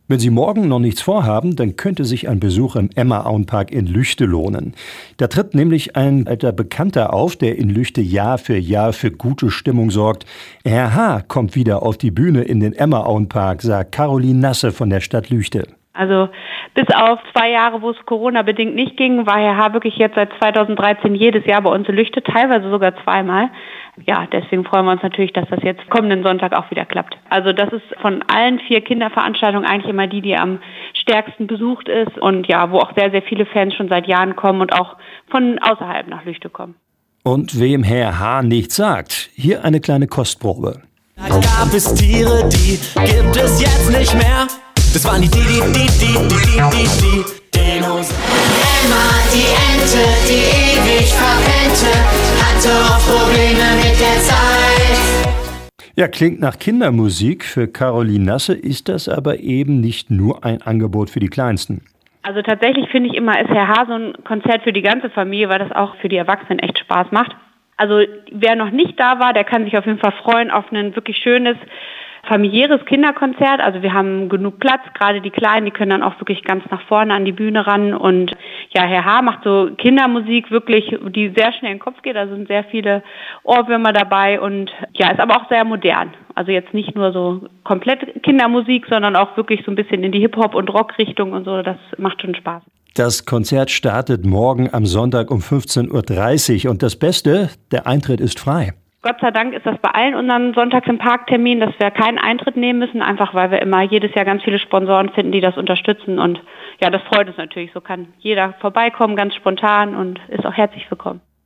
Wenn Sie morgen noch nichts vorhaben, dann könnte sich ein Besuch im Emma-Auenpark in Lüchte lohnen. Da tritt nämlich ein alter Bekannter auf, der in Lüchte Jahr für gute Stimmung sorgt. Herr H. kommt wieder auf die Bühne in den Emma-Auenpark, sagt Caroline Nasse von der Stadt Lüchte. Also bis auf 2 Jahre, wo es Corona-bedingt nicht ging, war Herr H. wirklich jetzt seit 2013 jedes Jahr bei uns in Lüchte, teilweise sogar 2-mal. Ja, deswegen freuen wir uns natürlich, dass das jetzt kommenden Sonntag auch wieder klappt. Also das ist von allen 4 Kinderveranstaltungen eigentlich immer die am stärksten besucht ist und ja, wo auch sehr, sehr viele Fans schon seit Jahren kommen und auch von außerhalb nach Lüchte kommen. Und wem Herr H. nichts sagt, hier eine kleine Kostprobe. Da gab es Tiere, die gibt es jetzt nicht mehr. Das waren die Dinos. Emma, die Ente, die ewig verpennte, hatte oft Probleme mit der Zeit. Ja, klingt nach Kindermusik. Für Caroline Nasse ist das aber eben nicht nur ein Angebot für die Kleinsten. Also tatsächlich finde ich immer, ist Herr H. so ein Konzert für die ganze Familie, weil das auch für die Erwachsenen echt Spaß macht. Also wer noch nicht da war, der kann sich auf jeden Fall freuen auf ein wirklich schönes, familiäres Kinderkonzert. Also wir haben genug Platz, gerade die Kleinen, die können dann auch wirklich ganz nach vorne an die Bühne ran. Und ja, Herr H. macht so Kindermusik wirklich, die sehr schnell in den Kopf geht. Da sind sehr viele Ohrwürmer dabei und ja, ist aber auch sehr modern. Also jetzt nicht nur so komplett Kindermusik, sondern auch wirklich so ein bisschen in die Hip-Hop- und Rock-Richtung und so. Das macht schon Spaß. Das Konzert startet morgen am Sonntag um 15:30 Uhr. Und das Beste, der Eintritt ist frei. Gott sei Dank ist das bei allen unseren Sonntags im Parkterminen, dass wir keinen Eintritt nehmen müssen, einfach weil wir immer jedes Jahr ganz viele Sponsoren finden, die das unterstützen. Und ja, das freut uns natürlich. So kann jeder vorbeikommen, ganz spontan und ist auch herzlich willkommen.